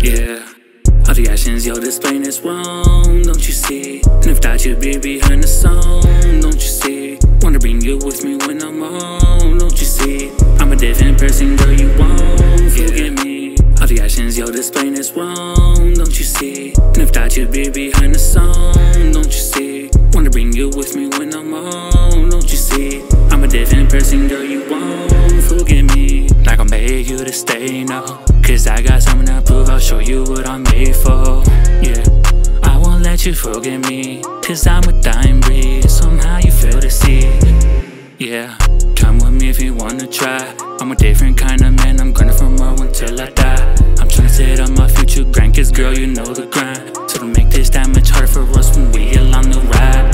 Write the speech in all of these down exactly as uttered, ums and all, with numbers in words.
Yeah, all the actions you're displaying is wrong, don't you see? And if that you'd be behind the song, don't you see? Wanna bring you with me when I'm wrong, don't you see? I'm a different person, girl, you won't forget me. All the actions you're displaying is wrong, don't you see? And if that you'd be behind the song, don't you see? Wanna bring you with me when I'm wrong, don't you see? I'm a different person, girl, you won't forget me. Not gon' beg you to stay, no, cause I got something to prove, I'll show you what I'm made for. Yeah, I won't let you forget me, cause I'm a dying breed, somehow you feel the seed. Yeah, come with me if you wanna try. I'm a different kind of man, I'm gonna from more until I die. I'm tryna set up my future grandkids, girl, you know the grind. So to make this that much harder for us when we along the ride.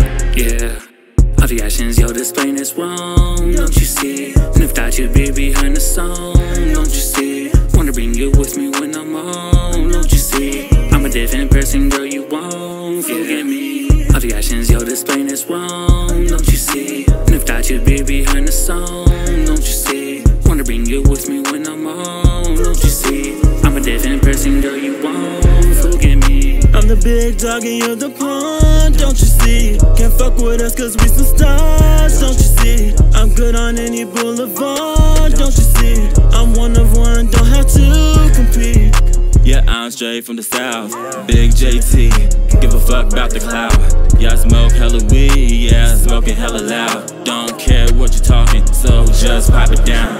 Yeah, all the actions you're displaying is wrong, don't you see? And if that you'd be behind the song, don't you see? Wanna bring you with me when I'm wrong, don't you see? I'm a different person, girl, you won't forget me. All the actions you're displaying is wrong, don't you see? And if that you'd be behind the song, don't you see? Wanna bring you with me when I'm wrong, don't you see? I'm a different person, girl, you won't forget me. I'm the big dog and you're the pawn, don't you see? Can't fuck with us cause we some stars, don't you see? I'm good on any boulevard, don't you see? I'm one of one, don't have to compete. Yeah, I'm straight from the south, Big J T, give a fuck about the cloud. Yeah, I smoke hella weed, yeah, I'm smoking hella loud. Don't care what you're talking, so just pipe it down.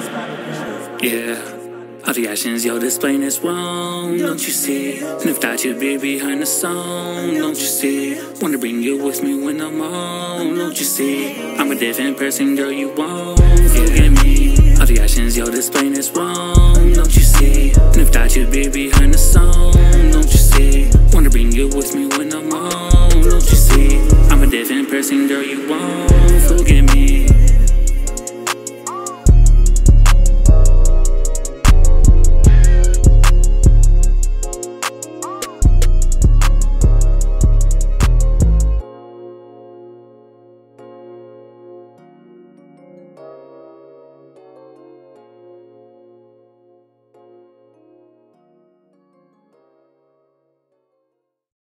Yeah, all the actions you're displaying is wrong, don't you see? And if that you'd be behind the song, don't you see? Wanna bring you with me when I'm wrong, don't you see? I'm a different person, girl, you won't forget me. All the actions you're displaying is wrong, don't you see? And if that you'd be behind the song, don't you see? Wanna bring you with me when I'm wrong, don't you see? I'm a different person, girl, you won't